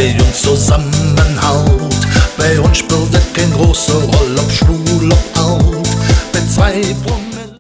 uns zusammenhaut. Bei uns spielt es keine große Rolle, ob Schwul